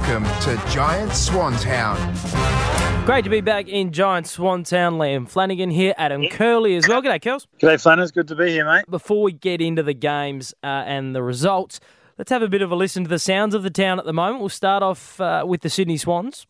Welcome to Giant Swantown. Great to be back in Giant Swantown. Liam Flanagan here, Adam Curley as well. G'day, Curls. G'day, Flanners. Good to be here, mate. Before we get into the games and the results, let's have a bit of a listen to the sounds of the town at the moment. We'll start off with the Sydney Swans.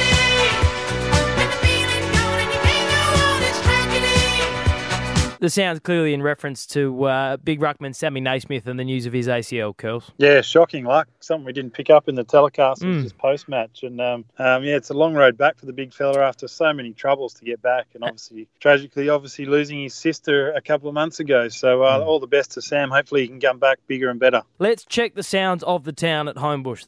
The sound's clearly in reference to big ruckman Sammy Naismith and the news of his ACL, Curls. Yeah, shocking luck. Something we didn't pick up in the telecast was his post-match. And, it's a long road back for the big fella after so many troubles to get back. And obviously, tragically, losing his sister a couple of months ago. So all the best to Sam. Hopefully he can come back bigger and better. Let's check the sounds of the town at Homebush.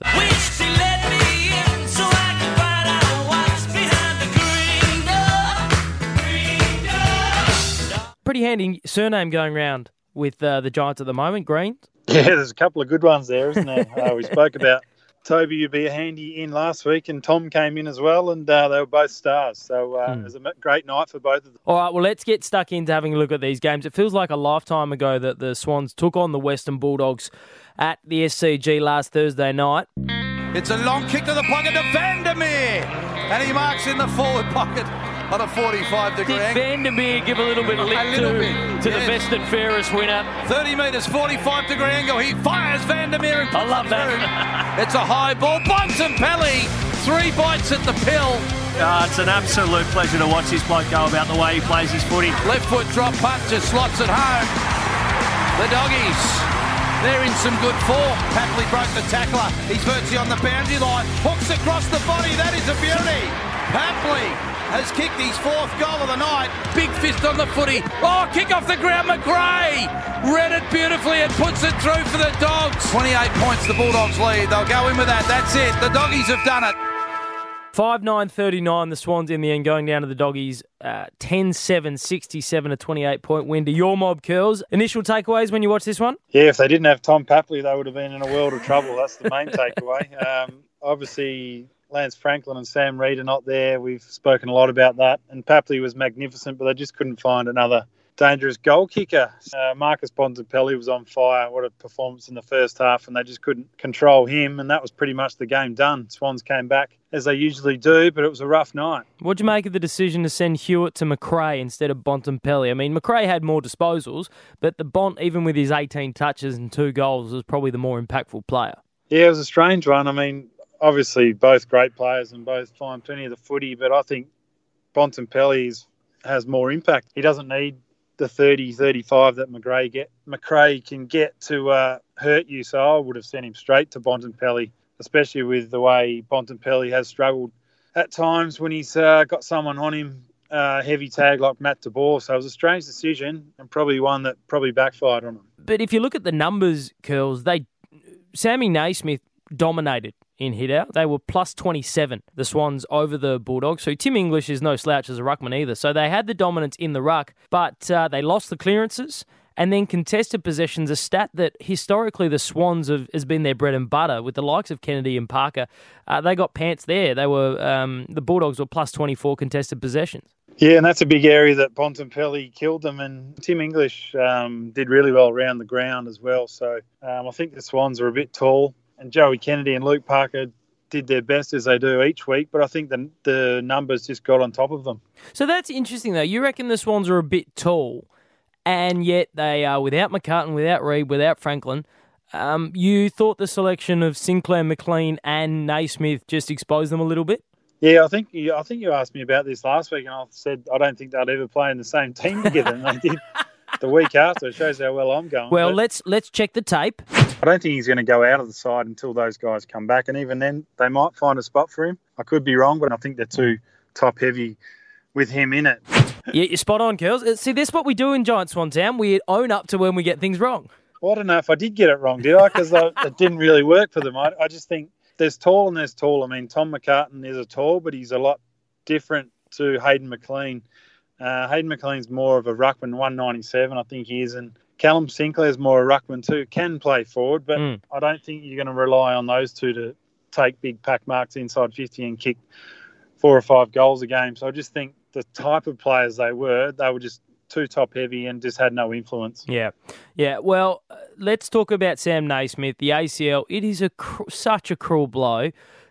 Pretty handy surname going round with the Giants at the moment, Green. Yeah, there's a couple of good ones there, isn't there? We spoke about Toby would be a handy in last week, and Tom came in as well, and they were both stars. So it was a great night for both of them. All right, well, let's get stuck into having a look at these games. It feels like a lifetime ago that the Swans took on the Western Bulldogs at the SCG last Thursday night. It's a long kick to the pocket of Vandermeer, and he marks in the forward pocket on a 45-degree Did angle. Vandermeer give a little bit of lip to the best and fairest winner? 30 metres, 45-degree angle. He fires Vandermeer and puts I love it that. through. It's a high ball. Bontempelli, 3 bites at the pill. It's an absolute pleasure to watch this bloke go about the way he plays his footy. Left foot drop punt, just slots it home. The Doggies, they're in some good form. Papley broke the tackler. He's virtually on the boundary line. Hooks across the body. That is a beauty. Papley has kicked his 4th goal of the night. Big fist on the footy. Oh, kick off the ground. McRae read it beautifully and puts it through for the Dogs. 28 points the Bulldogs lead. They'll go in with that. That's it. The Doggies have done it. 5-9-39, the Swans in the end going down to the Doggies. 10-7, 67, a 28-point win to your mob, Curls. Initial takeaways when you watch this one? Yeah, if they didn't have Tom Papley, they would have been in a world of trouble. That's the main takeaway. Obviously, Lance Franklin and Sam Reid are not there. We've spoken a lot about that. And Papley was magnificent, but they just couldn't find another dangerous goal kicker. Marcus Bontempelli was on fire. What a performance in the first half, and they just couldn't control him, and that was pretty much the game done. Swans came back, as they usually do, but it was a rough night. What'd you make of the decision to send Hewitt to McRae instead of Bontempelli? I mean, McRae had more disposals, but the Bont, even with his 18 touches and 2 goals, was probably the more impactful player. Yeah, it was a strange one. I mean, obviously both great players and both find plenty of the footy, but I think Bontempelli has more impact. He doesn't need the 30, 35 that McRae can get to hurt you, so I would have sent him straight to Bontempelli, especially with the way Bontempelli has struggled at times when he's got someone on him, heavy tag like Matt de Boer. So it was a strange decision and probably one that probably backfired on him. But if you look at the numbers, Curls, Sammy Naismith dominated in hit-out. They were plus 27, the Swans, over the Bulldogs. So Tim English is no slouch as a ruckman either. So they had the dominance in the ruck, but they lost the clearances. And then contested possessions, a stat that historically the Swans has been their bread and butter with the likes of Kennedy and Parker. They got pants there. They were the Bulldogs were plus 24 contested possessions. Yeah, and that's a big area that Bontempelli killed them. And Tim English did really well around the ground as well. So I think the Swans are a bit tall. And Joey Kennedy and Luke Parker did their best as they do each week, but I think the numbers just got on top of them. So that's interesting, though. You reckon the Swans are a bit tall, and yet they are without McCartan, without Reid, without Franklin. You thought the selection of Sinclair, McLean and Naismith just exposed them a little bit? Yeah, I think you asked me about this last week, and I said I don't think they'd ever play in the same team together, and they did the week after. It shows how well I'm going. Well, let's check the tape. I don't think he's going to go out of the side until those guys come back, and even then they might find a spot for him. I could be wrong, but I think they're too top-heavy with him in it. Yeah, you're spot on, Curls. See, that's what we do in Giant Swantown. We own up to when we get things wrong. Well, I don't know if I did get it wrong, did I? Because it didn't really work for them. I just think there's tall and there's tall. I mean, Tom McCartan is a tall, but he's a lot different to Hayden McLean. Hayden McLean's more of a ruckman, 197, I think he is, and Callum Sinclair's more a ruckman too, can play forward, but I don't think you're going to rely on those two to take big pack marks inside 50 and kick 4 or 5 goals a game. So I just think the type of players they were just too top-heavy and just had no influence. Yeah. Well, let's talk about Sam Naismith, the ACL. It is such a cruel blow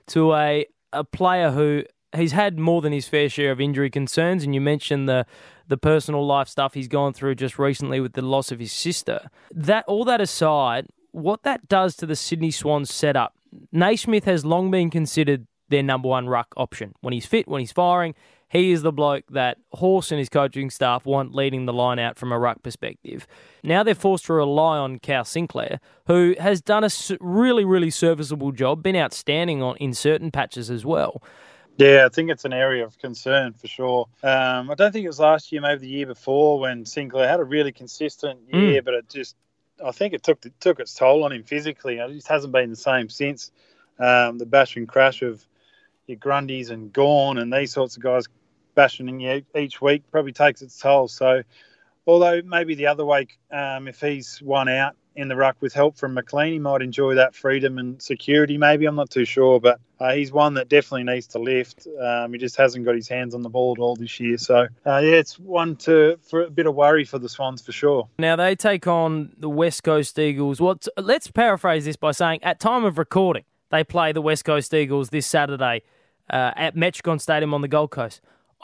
to a player who he's had more than his fair share of injury concerns, and you mentioned the personal life stuff he's gone through just recently with the loss of his sister. All that aside, what that does to the Sydney Swans setup, Naismith has long been considered their number one ruck option. When he's fit, when he's firing, he is the bloke that Horse and his coaching staff want leading the line out from a ruck perspective. Now they're forced to rely on Cal Sinclair, who has done a really, really serviceable job, been outstanding in certain patches as well. Yeah, I think it's an area of concern for sure. I don't think it was last year, maybe the year before, when Sinclair had a really consistent year, but I think it took its toll on him physically. It just hasn't been the same since. The bash and crash of your Grundys and Gawn and these sorts of guys bashing in you each week probably takes its toll. So, although maybe the other way, if he's one out in the ruck with help from McLean, he might enjoy that freedom and security maybe. I'm not too sure, but he's one that definitely needs to lift. He just hasn't got his hands on the ball at all this year. So, it's one for a bit of worry for the Swans for sure. Now, they take on the West Coast Eagles. Let's paraphrase this by saying, at time of recording, they play the West Coast Eagles this Saturday at Metricon Stadium on the Gold Coast.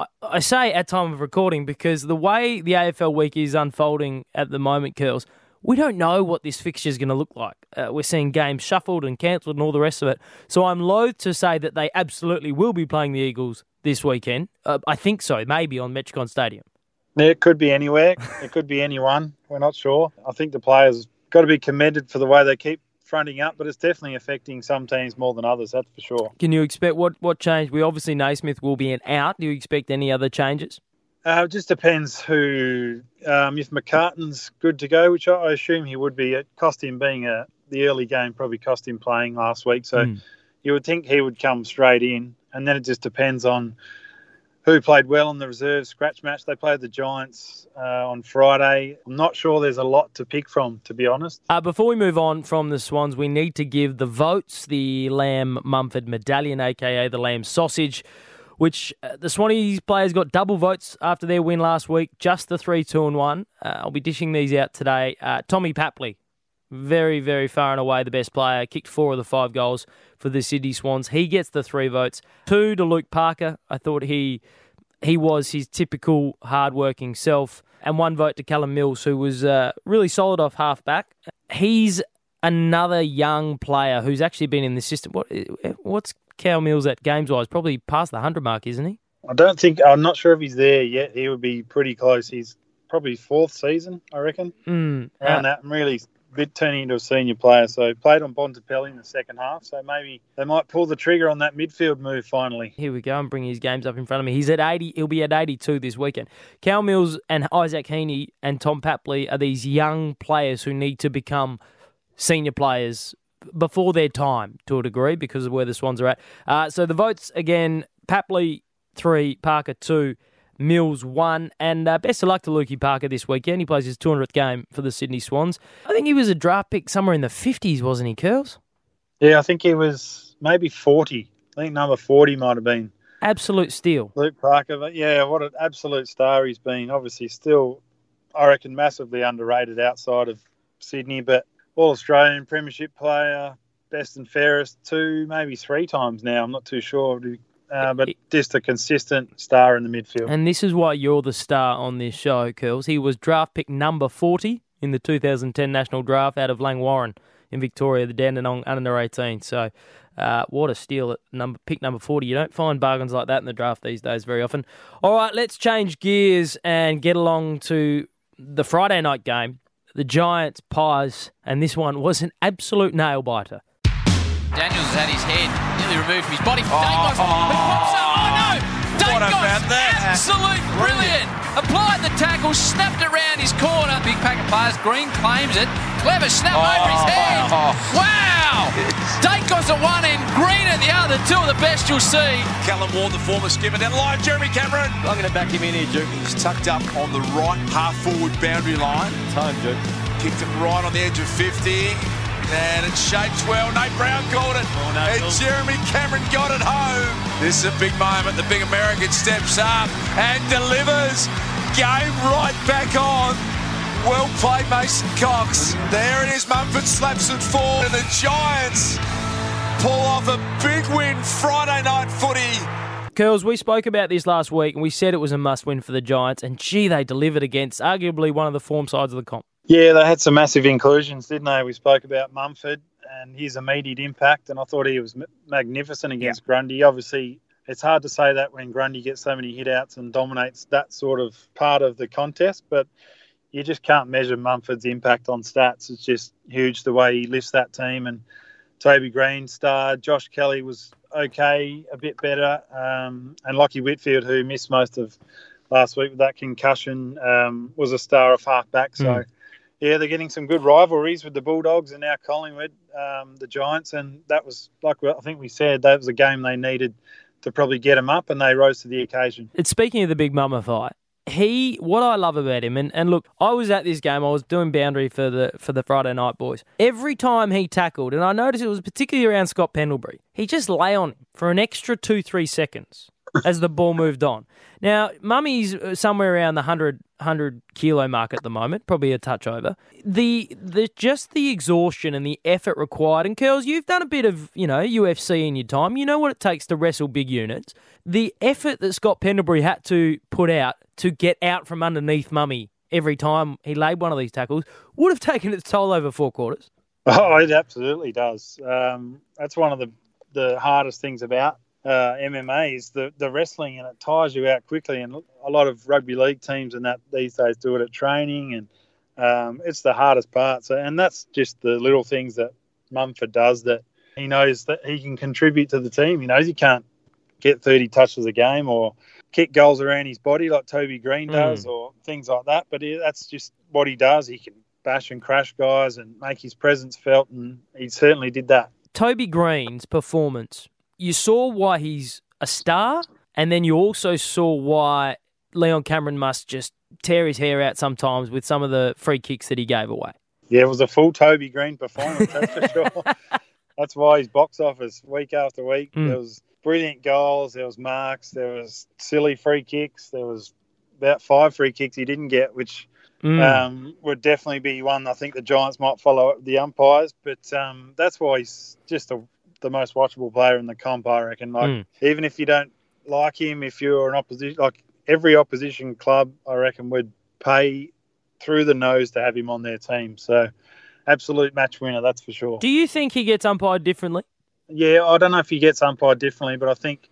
I say at time of recording because the way the AFL week is unfolding at the moment, Curls, we don't know what this fixture is going to look like. We're seeing games shuffled and cancelled and all the rest of it. So I'm loath to say that they absolutely will be playing the Eagles this weekend. I think so, maybe on Metricon Stadium. Yeah, it could be anywhere. It could be anyone. We're not sure. I think the players got to be commended for the way they keep fronting up, but it's definitely affecting some teams more than others, that's for sure. Can you expect what change? We obviously Naismith will be an out. Do you expect any other changes? It just depends who. If McCartan's good to go, which I assume he would be, it cost him being the early game, probably cost him playing last week. So you would think he would come straight in, and then it just depends on who played well in the reserve scratch match. They played the Giants on Friday. I'm not sure there's a lot to pick from, to be honest. Before we move on from the Swans, we need to give the votes, the Lamb Mumford Medallion, a.k.a. the Lamb Sausage, which the Swannies players got double votes after their win last week, just the 3-2-1. I'll be dishing these out today. Tommy Papley, very, very far and away the best player, kicked 4 of the 5 goals for the Sydney Swans. He gets the 3 votes. 2 to Luke Parker. I thought he was his typical hard-working self. And 1 vote to Callum Mills, who was really solid off half-back. He's another young player who's actually been in the system. What's Cal Mills at games-wise? Probably past the 100 mark, isn't he? I'm not sure if he's there yet. He would be pretty close. He's probably 4th season, I reckon. Around that, and really turning into a senior player. So played on Bontempelli in the second half. So maybe they might pull the trigger on that midfield move finally. Here we go. I'm bringing his games up in front of me. He's at 80. He'll be at 82 this weekend. Cal Mills and Isaac Heaney and Tom Papley are these young players who need to become senior players before their time to a degree because of where the Swans are at. So the votes again, Papley 3, Parker 2, Mills 1, and best of luck to Lukey Parker this weekend. He plays his 200th game for the Sydney Swans. I think he was a draft pick somewhere in the 50s, wasn't he, Curls? Yeah, I think he was maybe 40. I think number 40 might have been. Absolute steal. Luke Parker, but yeah, what an absolute star he's been. Obviously still, I reckon, massively underrated outside of Sydney, but All-Australian Premiership player, best and fairest 2, maybe 3 times now. I'm not too sure. But just a consistent star in the midfield. And this is why you're the star on this show, Curls. He was draft pick number 40 in the 2010 National Draft out of Langwarrin in Victoria, the Dandenong under 18. So what a steal at pick number 40. You don't find bargains like that in the draft these days very often. All right, let's change gears and get along to the Friday night game. The Giants, Pies, and this one was an absolute nail-biter. Daniels has had his head nearly removed from his body. Dacos, who pops up. Oh no! Dacos, absolute brilliant. Applied the tackle, snapped around his corner. Big pack of players. Green claims it. Clever snap over his head. Wow! Dacos at one end, Green at the other. 2 of the best you'll see. Callum Ward, the former skipper, down the line. Jeremy Cameron. I'm going to back him in here, Duke. He's tucked up on the right half-forward boundary line. It's home, Duke. Kicked it right on the edge of 50. And it shapes well. Nate Brown called it. And Jeremy Cameron got it home. This is a big moment. The big American steps up and delivers. Game right back on. Well played, Mason Cox. There it is. Mumford slaps it forward. And the Giants pull off a big win Friday night footy. Curls, we spoke about this last week and we said it was a must-win for the Giants, and gee, they delivered against arguably one of the form sides of the comp. Yeah, they had some massive inclusions, didn't they? We spoke about Mumford and his immediate impact, and I thought he was magnificent against Grundy. Obviously, it's hard to say that when Grundy gets so many hit-outs and dominates that sort of part of the contest, but you just can't measure Mumford's impact on stats. It's just huge the way he lifts that team. And Toby Green starred. Josh Kelly was okay, a bit better. And Lockie Whitfield, who missed most of last week with that concussion, was a star of half-back. So, yeah, they're getting some good rivalries with the Bulldogs and now Collingwood, the Giants. And that was, like I think we said, that was a game they needed to probably get them up, and they rose to the occasion. It's speaking of the Big Mama fight. What I love about him, and look, I was at this game, I was doing boundary for the Friday night boys. Every time he tackled, and I noticed it was particularly around Scott Pendlebury, he just lay on him for an extra 2-3 seconds as the ball moved on. Now, Mummy's somewhere around the 100 kilo mark at the moment, probably a touch over. Just the exhaustion and the effort required, and Curls, you've done a bit of, UFC in your time. You know what it takes to wrestle big units. The effort that Scott Pendlebury had to put out to get out from underneath Mummy every time he laid one of these tackles would have taken its toll over 4 quarters. Oh, it absolutely does. That's one of the hardest things about MMA is the wrestling, and it tires you out quickly. And a lot of rugby league teams and that these days do it at training, and it's the hardest part. So, and that's just the little things that Mumford does that he knows that he can contribute to the team. He knows he can't get 30 touches a game or kick goals around his body like Toby Green does or things like that. But that's just what he does. He can bash and crash guys and make his presence felt, and he certainly did that. Toby Green's performance, you saw why he's a star, and then you also saw why Leon Cameron must just tear his hair out sometimes with some of the free kicks that he gave away. Yeah, it was a full Toby Green performance, that's for sure. That's why his box office week after week. There was brilliant goals, there was marks, there was silly free kicks, there was about 5 free kicks he didn't get, which would definitely be one I think the Giants might follow up with the umpires. But that's why he's just the most watchable player in the comp, I reckon. Even if you don't like him, if you're an opposition, like every opposition club, I reckon would pay through the nose to have him on their team. So absolute match winner, that's for sure. Do you think he gets umpired differently? Yeah, I don't know if he gets umpired differently, but I think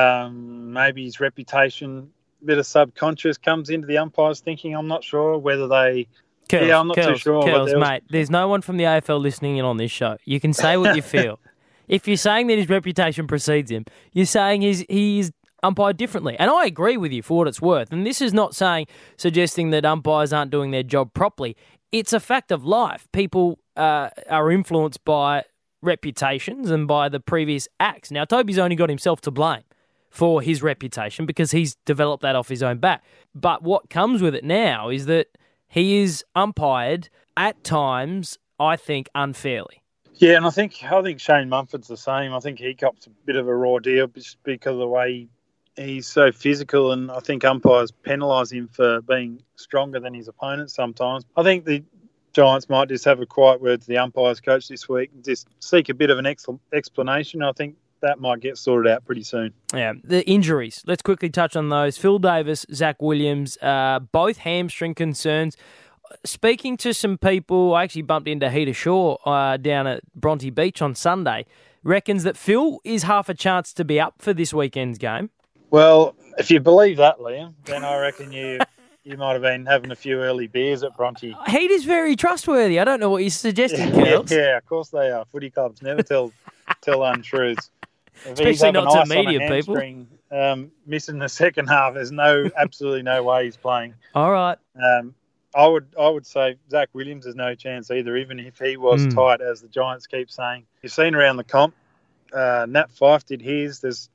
maybe his reputation, a bit of subconscious comes into the umpires thinking. I'm not sure whether they... I'm not too sure. Mate, there's no one from the AFL listening in on this show. You can say what you feel. If you're saying that his reputation precedes him, you're saying he's umpired differently. And I agree with you for what it's worth. And this is not suggesting that umpires aren't doing their job properly. It's a fact of life. People are influenced by reputations and by the previous acts. Now, Toby's only got himself to blame for his reputation because he's developed that off his own back. But what comes with it now is that he is umpired at times, I think, unfairly. Yeah, and I think Shane Mumford's the same. I think he cops a bit of a raw deal just because of the way he's so physical, and I think umpires penalise him for being stronger than his opponents sometimes. I think the Giants might just have a quiet word to the umpires coach this week and just seek a bit of an explanation. I think that might get sorted out pretty soon. Yeah, the injuries. Let's quickly touch on those. Phil Davis, Zach Williams, both hamstring concerns. Speaking to some people, I actually bumped into Heater Shaw down at Bronte Beach on Sunday, reckons that Phil is half a chance to be up for this weekend's game. Well, if you believe that, Liam, then I reckon you might have been having a few early beers at Bronte. Heater's very trustworthy. I don't know what you're suggesting, Curls. Yeah, of course they are. Footy clubs never tell untruths. Especially not to media people. Missing the second half, there's absolutely no way he's playing. All right. I would say Zach Williams has no chance either, even if he was tight, as the Giants keep saying. You've seen around the comp, Nat Fyfe did his. There's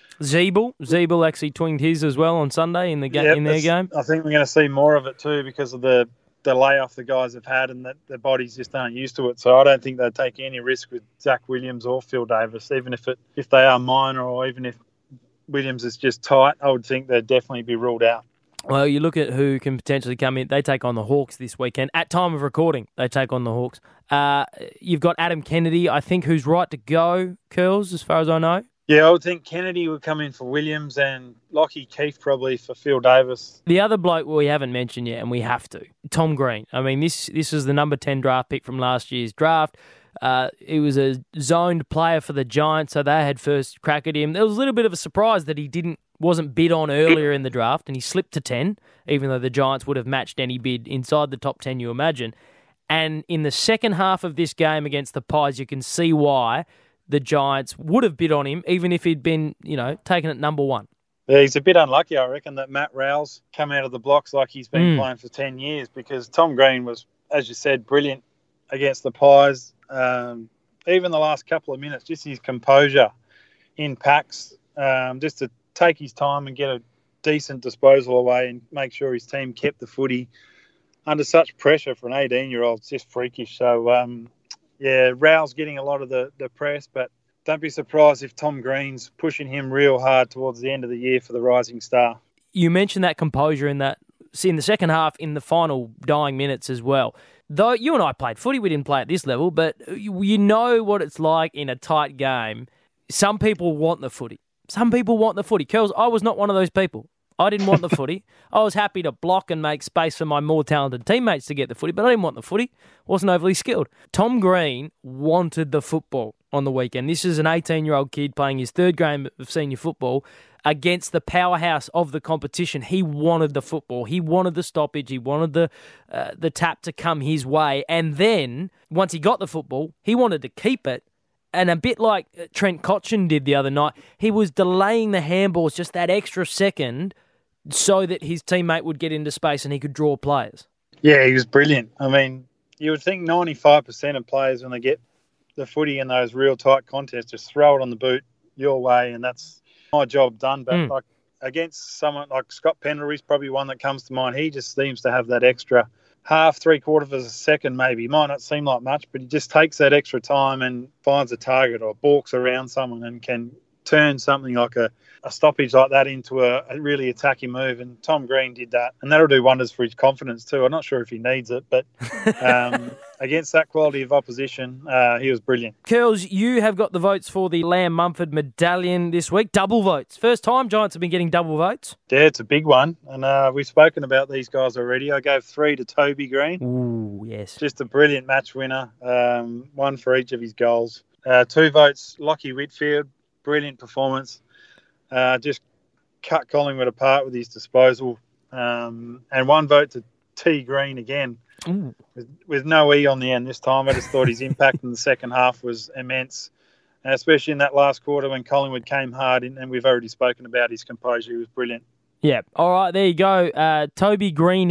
Zeeble actually twinged his as well on Sunday in their game. I think we're going to see more of it too because of the layoff the guys have had and that their bodies just aren't used to it. So I don't think they'd take any risk with Zach Williams or Phil Davis, even if they are minor or even if Williams is just tight. I would think they'd definitely be ruled out. Well, you look at who can potentially come in. They take on the Hawks this weekend. At time of recording, they take on the Hawks. You've got Adam Kennedy, I think, who's right to go, Curls, as far as I know. Yeah, I would think Kennedy would come in for Williams and Lockie Keefe probably for Phil Davis. The other bloke we haven't mentioned yet, and we have to, Tom Green. I mean, this is the number 10 draft pick from last year's draft. He was a zoned player for the Giants, so they had first crack at him. There was a little bit of a surprise that he wasn't bid on earlier in the draft, and he slipped to 10, even though the Giants would have matched any bid inside the top 10, you imagine. And in the second half of this game against the Pies, you can see why the Giants would have bid on him, even if he'd been, taken at number 1. Yeah, he's a bit unlucky, I reckon, that Matt Rowell's come out of the blocks like he's been playing for 10 years, because Tom Green was, as you said, brilliant against the Pies. Even the last couple of minutes, just his composure in packs, just to take his time and get a decent disposal away and make sure his team kept the footy under such pressure for an 18-year-old. It's just freakish. So, Rowell's getting a lot of the press, but don't be surprised if Tom Green's pushing him real hard towards the end of the year for the Rising Star. You mentioned that composure in the second half, in the final dying minutes as well. Though you and I played footy, we didn't play at this level, but you know what it's like in a tight game. Some people want the footy. Curls, I was not one of those people. I didn't want the footy. I was happy to block and make space for my more talented teammates to get the footy, but I didn't want the footy. Wasn't overly skilled. Tom Green wanted the football on the weekend. This is an 18-year-old kid playing his third game of senior football against the powerhouse of the competition. He wanted the football. He wanted the stoppage. He wanted the tap to come his way. And then, once he got the football, he wanted to keep it. And a bit like Trent Cotchin did the other night, he was delaying the handballs just that extra second so that his teammate would get into space and he could draw players. Yeah, he was brilliant. I mean, you would think 95% of players, when they get the footy in those real tight contests, just throw it on the boot your way, and that's my job done. But like against someone like Scott Pendlebury's probably one that comes to mind. He just seems to have that extra half, 3/4 of a second maybe. It might not seem like much, but he just takes that extra time and finds a target or balks around someone and can turn something like a stoppage like that into a really attacking move. And Tom Green did that, and that'll do wonders for his confidence too. I'm not sure if he needs it, but against that quality of opposition, he was brilliant. Curls, you have got the votes for the Lamb Mumford medallion this week. Double votes. First time Giants have been getting double votes. Yeah, it's a big one, and we've spoken about these guys already. I gave 3 to Toby Green. Ooh, yes. Just a brilliant match winner, one for each of his goals. 2 votes, Lockie Whitfield, brilliant performance. Just cut Collingwood apart with his disposal. And 1 vote to T Green again, with no E on the end this time. I just thought his impact in the second half was immense, and especially in that last quarter when Collingwood came hard, and we've already spoken about his composure. He was brilliant. Yeah. All right, there you go. Toby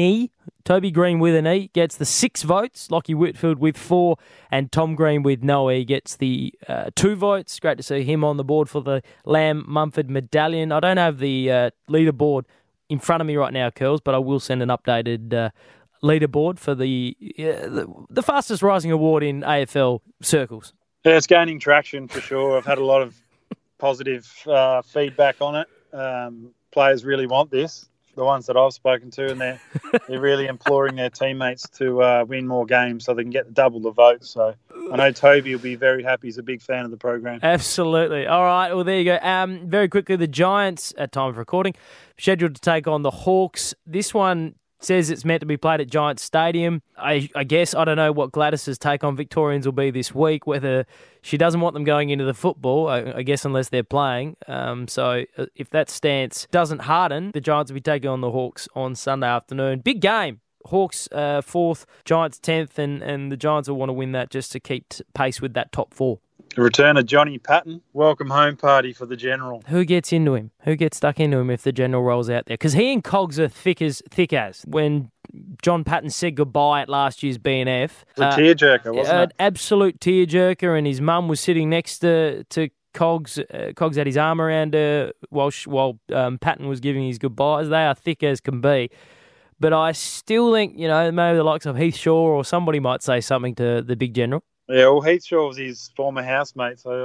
Green with an E gets the 6 votes. Lockie Whitfield with 4, and Tom Green with no E gets the 2 votes. Great to see him on the board for the Lamb Mumford medallion. I don't have the leaderboard in front of me right now, Curls, but I will send an updated leaderboard for the fastest rising award in AFL circles. Yeah, it's gaining traction for sure. I've had a lot of positive feedback on it. Players really want this, the ones that I've spoken to, and they're really imploring their teammates to win more games so they can get double the votes. So I know Toby will be very happy. He's a big fan of the program. Absolutely. All right, well, there you go. Very quickly, the Giants, at time of recording, scheduled to take on the Hawks. This one says it's meant to be played at Giants Stadium. I guess, I don't know what Gladys's take on Victorians will be this week, whether she doesn't want them going into the football, I guess, unless they're playing. So if that stance doesn't harden, the Giants will be taking on the Hawks on Sunday afternoon. Big game. Hawks 4th, Giants 10th, and the Giants will want to win that just to keep pace with that top 4. The return of Johnny Patton. Welcome home party for the General. Who gets into him? Who gets stuck into him if the General rolls out there? Because he and Cogs are thick as. When John Patton said goodbye at last year's BNF. It was a tearjerker, wasn't it? An absolute tearjerker, and his mum was sitting next to Cogs. Cogs had his arm around her while Patton was giving his goodbyes. They are thick as can be. But I still think, maybe the likes of Heath Shaw or somebody might say something to the big General. Yeah, well, Heath Shaw was his former housemate, so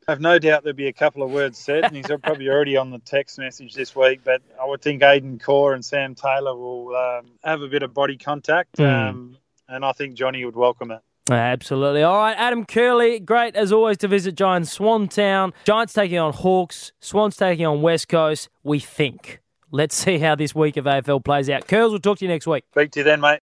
I have no doubt there'll be a couple of words said, and he's probably already on the text message this week, but I would think Aiden Core and Sam Taylor will have a bit of body contact, and I think Johnny would welcome it. Absolutely. All right, Adam Curley, great as always to visit Giants Swantown. Giants taking on Hawks, Swans taking on West Coast, we think. Let's see how this week of AFL plays out. Curls, we'll talk to you next week. Speak to you then, mate.